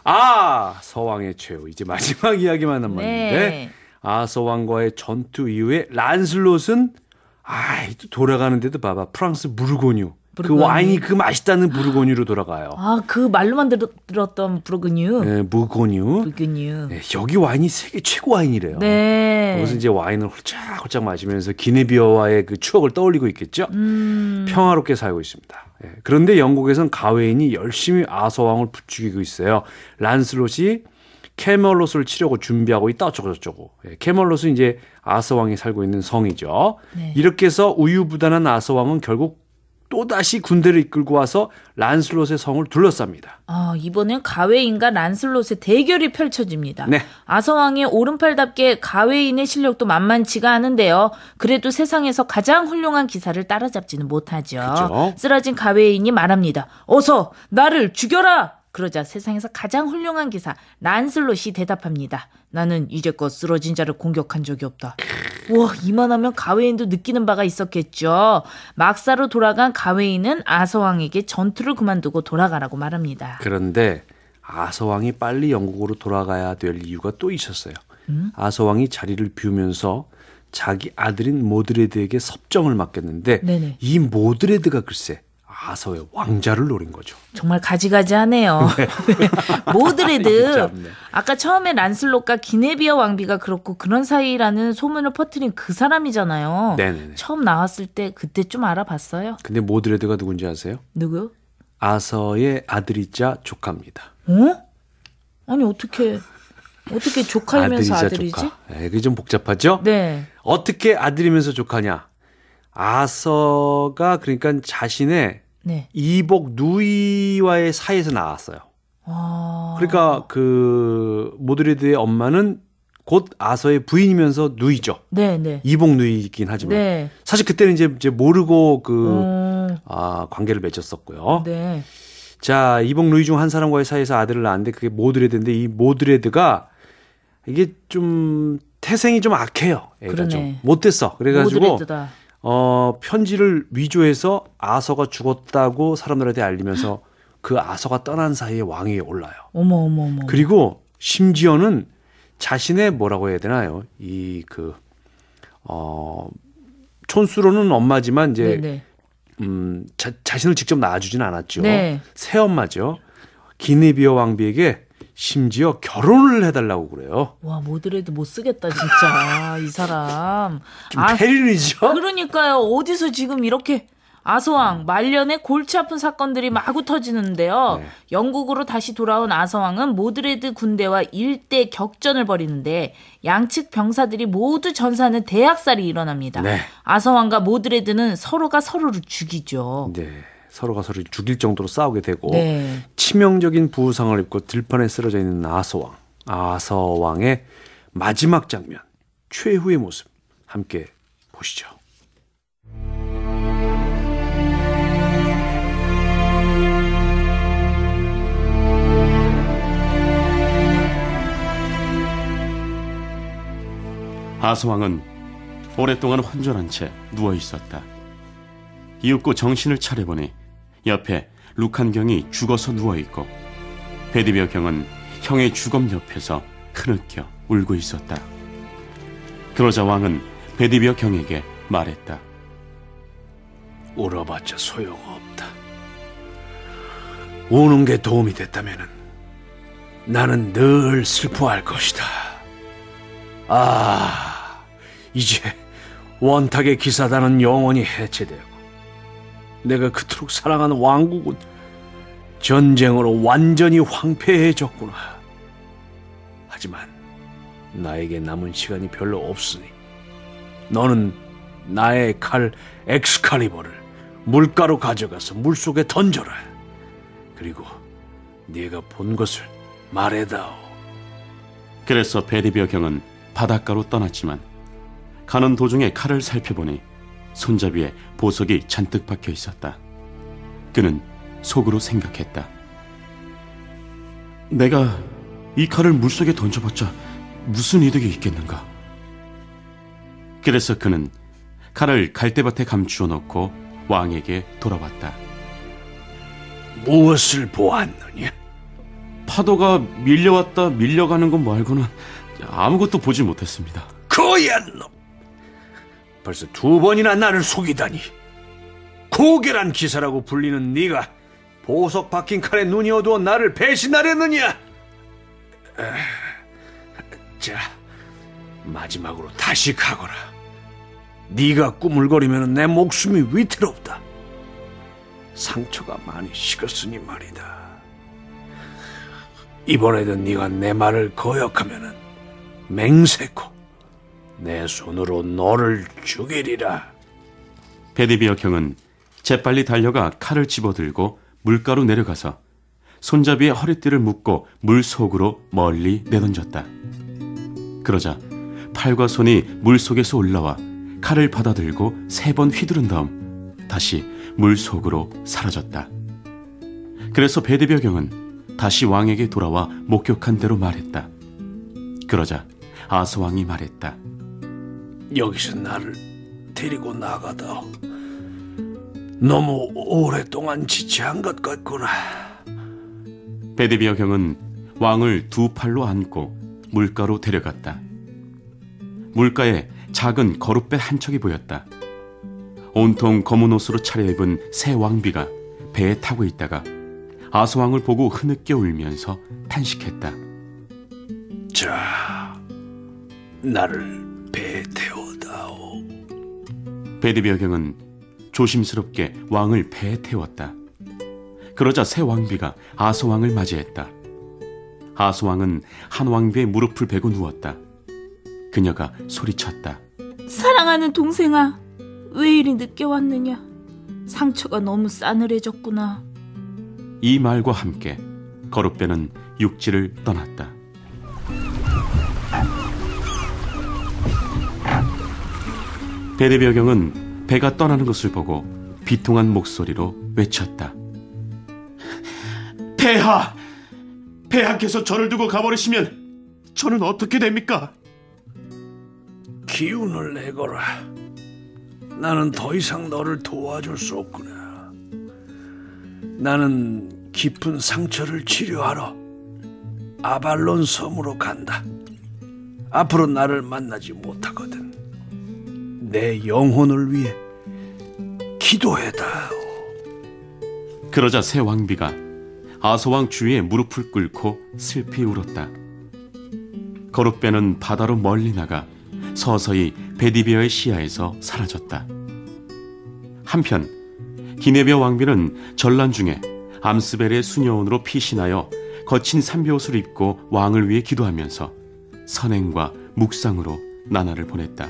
아, 서왕의 최후. 이제 마지막 이야기만 남았는데 네. 아서왕과의 전투 이후에 란슬롯은 아, 또 돌아가는데도 봐봐. 프랑스 무르고뉴. 부르고뉴. 그 와인이 그 맛있다는 부르고뉴로 돌아가요. 아, 그 말로만 들, 들었던 부르고뉴. 네, 무르고뉴. 부르고뉴. 네, 여기 와인이 세계 최고 와인이래요. 네. 거기서 이제 와인을 홀짝홀짝 마시면서 기네비어와의 그 추억을 떠올리고 있겠죠. 음. 평화롭게 살고 있습니다. 예, 그런데 영국에선 가웨인이 열심히 아서왕을 부추기고 있어요. 란슬롯이 캐멀롯을 치려고 준비하고 있다 어쩌고저쩌고. 예, 캐멀롯은 이제 아서왕이 살고 있는 성이죠. 네. 이렇게 해서 우유부단한 아서왕은 결국 또다시 군대를 이끌고 와서 란슬롯의 성을 둘러쌉니다. 아, 이번엔 가웨인과 란슬롯의 대결이 펼쳐집니다. 네. 아서왕의 오른팔답게 가웨인의 실력도 만만치가 않은데요. 그래도 세상에서 가장 훌륭한 기사를 따라잡지는 못하죠. 그죠. 쓰러진 가웨인이 말합니다. 어서 나를 죽여라! 그러자 세상에서 가장 훌륭한 기사 란슬롯이 대답합니다. 나는 이제껏 쓰러진 자를 공격한 적이 없다. 와, 이만하면 가웨인도 느끼는 바가 있었겠죠. 막사로 돌아간 가웨인은 아서왕에게 전투를 그만두고 돌아가라고 말합니다. 그런데 아서왕이 빨리 영국으로 돌아가야 될 이유가 또 있었어요. 음? 아서왕이 자리를 비우면서 자기 아들인 모드레드에게 섭정을 맡겼는데 네네. 이 모드레드가 글쎄 아서의 왕자를 노린 거죠. 정말 가지가지하네요. 네. 모드레드. 참네. 아까 처음에 란슬롯과 기네비어 왕비가 그렇고 그런 사이라는 소문을 퍼뜨린 그 사람이잖아요. 네네네. 처음 나왔을 때 그때 좀 알아봤어요. 근데 모드레드가 누군지 아세요? 누구요? 아서의 아들이자 조카입니다. 어? 아니 어떻게 어떻게 조카이면서 아들이자 아들이지? 조카. 네, 그게 좀 복잡하죠? 네. 어떻게 아들이면서 조카냐? 아서가 그러니까 자신의 네. 이복 누이와의 사이에서 나왔어요. 아... 그러니까 그 모드레드의 엄마는 곧 아서의 부인이면서 누이죠. 네, 네. 이복 누이이긴 하지만 네. 사실 그때는 이제, 이제 모르고 그 음... 아, 관계를 맺었었고요. 네. 자, 이복 누이 중 한 사람과의 사이에서 아들을 낳았는데 그게 모드레드인데 이 모드레드가 이게 좀 태생이 좀 악해요. 애가 그러네. 좀 못됐어. 그래가지고 모드레드다. 어, 편지를 위조해서 아서가 죽었다고 사람들한테 알리면서 그 아서가 떠난 사이에 왕위에 올라요. 어머 어머 어머. 그리고 심지어는 자신의 뭐라고 해야 되나요? 이 그 어, 촌수로는 엄마지만 이제 네네. 음, 자, 자신을 직접 낳아주진 않았죠. 네. 새엄마죠. 기네비어 왕비에게 심지어 결혼을 해달라고 그래요. 와, 모드레드 못 쓰겠다 진짜 이 사람. 좀 패륜이죠. 그러니까요. 어디서 지금 이렇게 아서왕 말년에 골치 아픈 사건들이 마구 터지는데요. 네. 영국으로 다시 돌아온 아서왕은 모드레드 군대와 일대 격전을 벌이는데 양측 병사들이 모두 전사하는 대학살이 일어납니다. 네. 아서왕과 모드레드는 서로가 서로를 죽이죠. 네. 서로가 서로 죽일 정도로 싸우게 되고 네. 치명적인 부상을 입고 들판에 쓰러져 있는 아서왕. 아서왕의 마지막 장면, 최후의 모습 함께 보시죠. 아서왕은 오랫동안 혼전한 채 누워 있었다. 이윽고 정신을 차려보니 옆에 룩한경이 죽어서 누워 있고 베디비어 경은 형의 주검 옆에서 흐느껴 울고 있었다. 그러자 왕은 베디비어 경에게 말했다. 울어봤자 소용없다. 우는 게 도움이 됐다면 나는 늘 슬퍼할 것이다. 아, 이제 원탁의 기사단은 영원히 해체되고 내가 그토록 사랑하는 왕국은 전쟁으로 완전히 황폐해졌구나. 하지만 나에게 남은 시간이 별로 없으니 너는 나의 칼 엑스칼리버를 물가로 가져가서 물속에 던져라. 그리고 네가 본 것을 말해다오. 그래서 베디비어 경은 바닷가로 떠났지만 가는 도중에 칼을 살펴보니 손잡이에 보석이 잔뜩 박혀 있었다. 그는 속으로 생각했다. 내가 이 칼을 물속에 던져봤자 무슨 이득이 있겠는가? 그래서 그는 칼을 갈대밭에 감추어 놓고 왕에게 돌아왔다. 무엇을 보았느냐? 파도가 밀려왔다 밀려가는 것 말고는 아무것도 보지 못했습니다. 거얀 놈! 벌써 두 번이나 나를 속이다니. 고결한 기사라고 불리는 네가 보석 박힌 칼에 눈이 어두워 나를 배신하려느냐? 아, 자, 마지막으로 다시 가거라. 네가 꾸물거리면 내 목숨이 위태롭다. 상처가 많이 식었으니 말이다. 이번에도 네가 내 말을 거역하면은 맹세코 내 손으로 너를 죽이리라. 베디비어 경은 재빨리 달려가 칼을 집어들고 물가로 내려가서 손잡이에 허리띠를 묶고 물 속으로 멀리 내던졌다. 그러자 팔과 손이 물 속에서 올라와 칼을 받아들고 세 번 휘두른 다음 다시 물 속으로 사라졌다. 그래서 베디비어 경은 다시 왕에게 돌아와 목격한 대로 말했다. 그러자 아서 왕이 말했다. 여기서 나를 데리고 나가다오. 너무 오랫동안 지체한 것 같구나. 베디비어 경은 왕을 두 팔로 안고 물가로 데려갔다. 물가에 작은 거룻배 한 척이 보였다. 온통 검은 옷으로 차려입은 새 왕비가 배에 타고 있다가 아서 왕을 보고 흐느껴 울면서 탄식했다. 자, 나를 배에 태워다오. 베디비어 경은 조심스럽게 왕을 배에 태웠다. 그러자 새 왕비가 아서 왕을 맞이했다. 아서 왕은 한 왕비의 무릎을 베고 누웠다. 그녀가 소리쳤다. 사랑하는 동생아, 왜 이리 늦게 왔느냐? 상처가 너무 싸늘해졌구나. 이 말과 함께 거룻배는 육지를 떠났다. 베디비어 경은 배가 떠나는 것을 보고 비통한 목소리로 외쳤다. 폐하! 폐하께서 저를 두고 가버리시면 저는 어떻게 됩니까? 기운을 내거라. 나는 더 이상 너를 도와줄 수 없구나. 나는 깊은 상처를 치료하러 아발론 섬으로 간다. 앞으로 나를 만나지 못하거든. 내 영혼을 위해 기도해다오. 그러자 새 왕비가 아서 왕 주위에 무릎을 꿇고 슬피 울었다. 거룻배는 바다로 멀리 나가 서서히 베디비어의 시야에서 사라졌다. 한편 기네비어 왕비는 전란 중에 암스벨의 수녀원으로 피신하여 거친 삼비옷을 입고 왕을 위해 기도하면서 선행과 묵상으로 나날을 보냈다.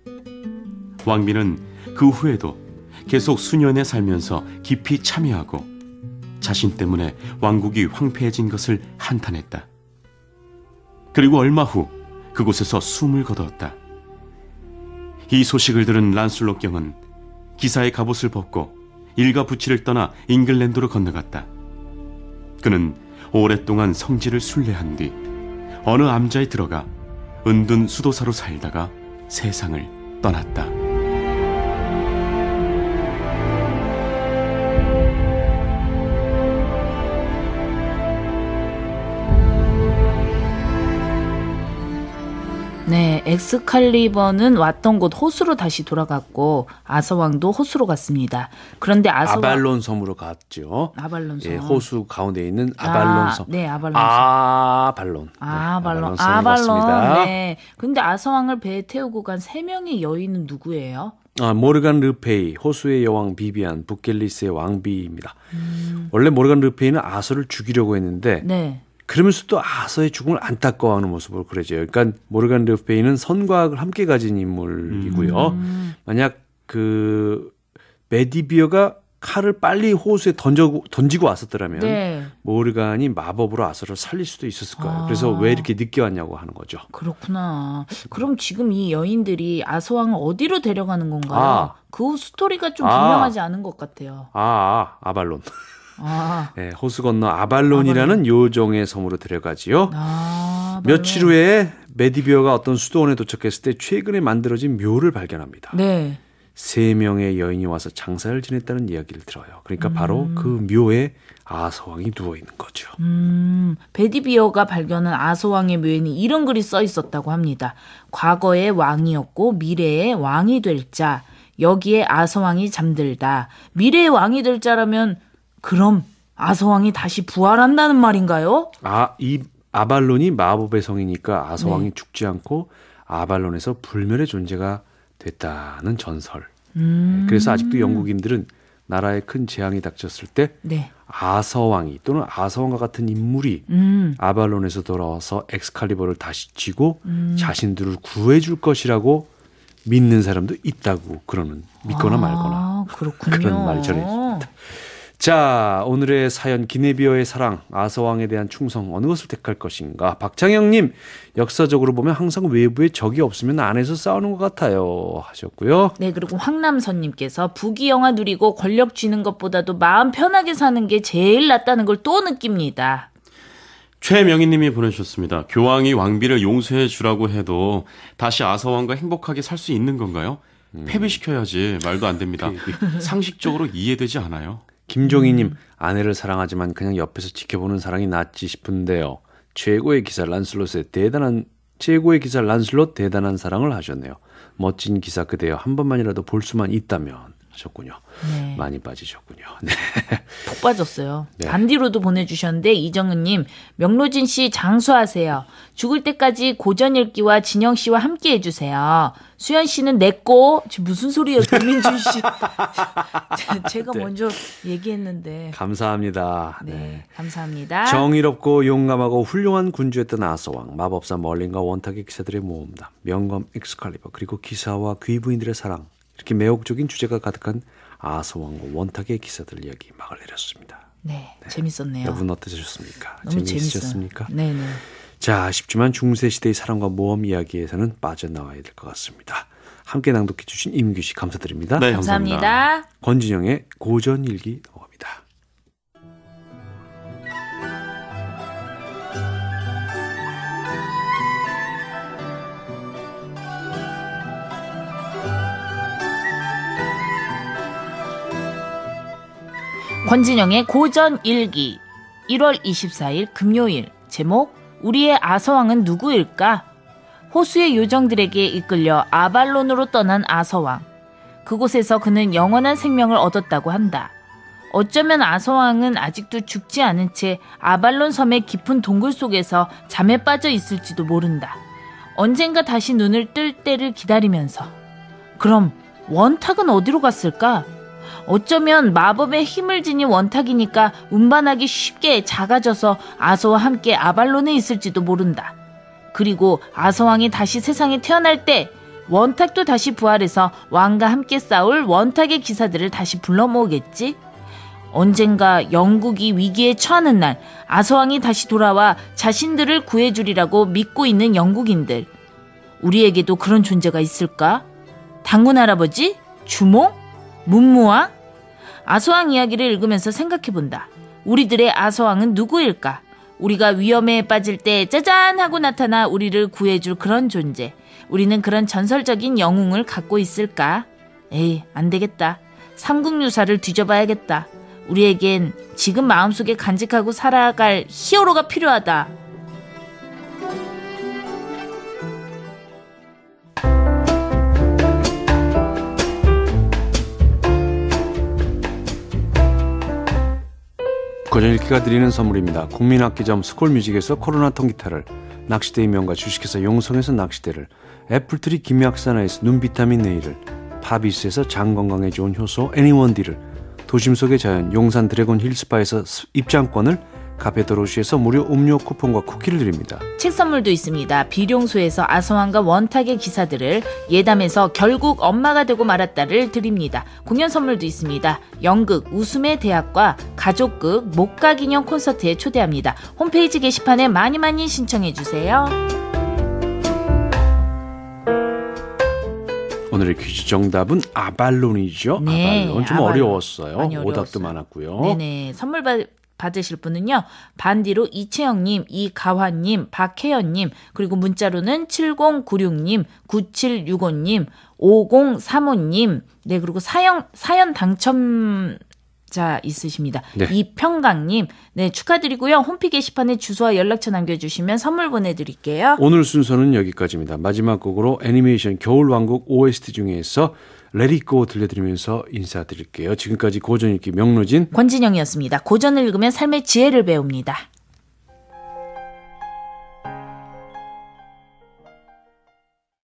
왕비는 그 후에도 계속 수년에 살면서 깊이 참여하고 자신 때문에 왕국이 황폐해진 것을 한탄했다. 그리고 얼마 후 그곳에서 숨을 거두었다. 이 소식을 들은 란슬롯 경은 기사의 갑옷을 벗고 일가 부치를 떠나 잉글랜드로 건너갔다. 그는 오랫동안 성지를 순례한 뒤 어느 암자에 들어가 은둔 수도사로 살다가 세상을 떠났다. 네, 엑스칼리버는 왔던 곳 호수로 다시 돌아갔고 아서왕도 호수로 갔습니다. 그런데 아서왕 아발론 섬으로 갔죠. 아발론 섬. 예, 호수 가운데 있는 아발론 섬. 아, 네, 아발론 섬. 아발론. 아발론. 네, 아발론. 네. 근데 아서왕을 배에 태우고 간 세 명의 여인은 누구예요? 아, 모르간 르페이, 호수의 여왕 비비안, 북겔리스의 왕비입니다. 음. 원래 모르간 르페이는 아서를 죽이려고 했는데 네. 그러면서 또 아서의 죽음을 안타까워하는 모습을 그려져요. 그러니까 모르간 르페이는 선과 악을 함께 가진 인물이고요. 음. 만약 그 베디비어가 칼을 빨리 호수에 던져, 던지고 왔었더라면 네. 모르간이 마법으로 아서를 살릴 수도 있었을 거예요. 아. 그래서 왜 이렇게 늦게 왔냐고 하는 거죠. 그렇구나. 그럼 지금 이 여인들이 아서왕을 어디로 데려가는 건가요? 아. 그 스토리가 좀 아. 분명하지 않은 것 같아요. 아, 아 아발론. 아, 네, 호수 건너 아발론이라는 아발론. 요정의 섬으로 데려가지요. 아, 며칠 후에 메디비어가 어떤 수도원에 도착했을 때 최근에 만들어진 묘를 발견합니다. 네. 세 명의 여인이 와서 장사를 지냈다는 이야기를 들어요. 그러니까 음. 바로 그 묘에 아서왕이 누워 있는 거죠. 음, 베디비어가 발견한 아서왕의 묘에는 이런 글이 써 있었다고 합니다. 과거의 왕이었고 미래의 왕이 될 자. 여기에 아서왕이 잠들다. 미래의 왕이 될 자라면 그럼 아서왕이 다시 부활한다는 말인가요? 아, 이 아발론이 마법의 성이니까 아서왕이 네. 죽지 않고 아발론에서 불멸의 존재가 됐다는 전설. 음. 그래서 아직도 영국인들은 나라에 큰 재앙이 닥쳤을 때 네. 아서왕이 또는 아서왕과 같은 인물이 음. 아발론에서 돌아와서 엑스칼리버를 다시 쥐고 음. 자신들을 구해줄 것이라고 믿는 사람도 있다고 그러는 믿거나 아, 말거나 그렇군요. 그런 말이 전해집니다. 자, 오늘의 사연 기네비어의 사랑, 아서왕에 대한 충성 어느 것을 택할 것인가. 박창영님, 역사적으로 보면 항상 외부에 적이 없으면 안에서 싸우는 것 같아요 하셨고요. 네, 그리고 황남선님께서 부귀영화 누리고 권력 쥐는 것보다도 마음 편하게 사는 게 제일 낫다는 걸 또 느낍니다. 최명희님이 보내주셨습니다. 교황이 왕비를 용서해 주라고 해도 다시 아서왕과 행복하게 살 수 있는 건가요? 음. 폐비시켜야지. 말도 안 됩니다. 상식적으로 이해되지 않아요. 김종희님, 음. 아내를 사랑하지만 그냥 옆에서 지켜보는 사랑이 낫지 싶은데요. 최고의 기사 란슬롯의 대단한 최고의 기사 란슬롯 대단한 사랑을 하셨네요. 멋진 기사 그대여 한 번만이라도 볼 수만 있다면 하셨군요. 네. 많이 빠지셨군요. 네. 푹 빠졌어요. 네. 반디로도 보내주셨는데 이정은님, 명로진 씨 장수하세요. 죽을 때까지 고전 읽기와 진영 씨와 함께 해주세요. 수연 씨는 내꼬 무슨 소리예요, 김민준 씨. 제가 네. 먼저 얘기했는데. 감사합니다. 네, 네. 감사합니다. 정의롭고 용감하고 훌륭한 군주였던 아서왕, 마법사 멀린과 원탁의 기사들의 모험담, 명검 엑스칼리버, 그리고 기사와 귀부인들의 사랑, 이렇게 매혹적인 주제가 가득한 아서왕과 원탁의 기사들 이야기 막을 내렸습니다. 네, 네. 재밌었네요. 여러분 어떠셨습니까? 너무 재미있으셨습니까? 재밌어요. 네네. 자, 아쉽지만 중세시대의 사랑과 모험 이야기에서는 빠져나와야 될 것 같습니다. 함께 낭독해 주신 임규 씨 감사드립니다. 네, 감사합니다. 감사합니다. 권진영의 고전일기 넘어갑니다. 권진영의 고전일기 일월 이십사일 금요일. 제목 우리의 아서왕은 누구일까? 호수의 요정들에게 이끌려 아발론으로 떠난 아서왕. 그곳에서 그는 영원한 생명을 얻었다고 한다. 어쩌면 아서왕은 아직도 죽지 않은 채 아발론 섬의 깊은 동굴 속에서 잠에 빠져 있을지도 모른다. 언젠가 다시 눈을 뜰 때를 기다리면서. 그럼 원탁은 어디로 갔을까? 어쩌면 마법의 힘을 지닌 원탁이니까 운반하기 쉽게 작아져서 아서와 함께 아발론에 있을지도 모른다. 그리고 아서왕이 다시 세상에 태어날 때 원탁도 다시 부활해서 왕과 함께 싸울 원탁의 기사들을 다시 불러 모으겠지? 언젠가 영국이 위기에 처하는 날 아서왕이 다시 돌아와 자신들을 구해주리라고 믿고 있는 영국인들. 우리에게도 그런 존재가 있을까? 당군 할아버지? 주몽? 문무왕? 아서왕 이야기를 읽으면서 생각해본다. 우리들의 아서왕은 누구일까? 우리가 위험에 빠질 때 짜잔 하고 나타나 우리를 구해줄 그런 존재. 우리는 그런 전설적인 영웅을 갖고 있을까? 에이, 안 되겠다. 삼국유사를 뒤져봐야겠다. 우리에겐 지금 마음속에 간직하고 살아갈 히어로가 필요하다. 고전일기가 드리는 선물입니다. 국민악기점 스콜뮤직에서 코로나 통기타를, 낚시대의 명가 주식회사 용성에서 낚시대를, 애플트리 김약사나에서 눈비타민 네일을, 파비스에서 장건강에 좋은 효소 애니원디를, 도심 속의 자연 용산 드래곤 힐스파에서 입장권을, 카페도로시에서 무료 음료 쿠폰과 쿠키를 드립니다. 책 선물도 있습니다. 비룡소에서 아서왕과 원탁의 기사들을, 예담에서 결국 엄마가 되고 말았다를 드립니다. 공연 선물도 있습니다. 연극 웃음의 대학과 가족극 목가기념 콘서트에 초대합니다. 홈페이지 게시판에 많이 많이 신청해 주세요. 오늘의 퀴즈 정답은 아발론이죠. 네, 아발론 좀 아발론. 어려웠어요. 많이 오답도 어려웠어요. 많았고요. 네네. 선물 받, 받으실 분은요. 반디로 이채영님, 이가화님, 박혜연님, 그리고 문자로는 칠공구육님, 구칠육오님, 오공삼오님, 네, 그리고 사연, 사연 당첨자 있으십니다. 네. 이평강님, 네, 축하드리고요. 홈피 게시판에 주소와 연락처 남겨주시면 선물 보내드릴게요. 오늘 순서는 여기까지입니다. 마지막 곡으로 애니메이션 겨울왕국 오에스티 중에서 Let It Go 들려드리면서 인사드릴게요. 지금까지 고전 읽기 명로진 권진영이었습니다. 고전을 읽으면 삶의 지혜를 배웁니다.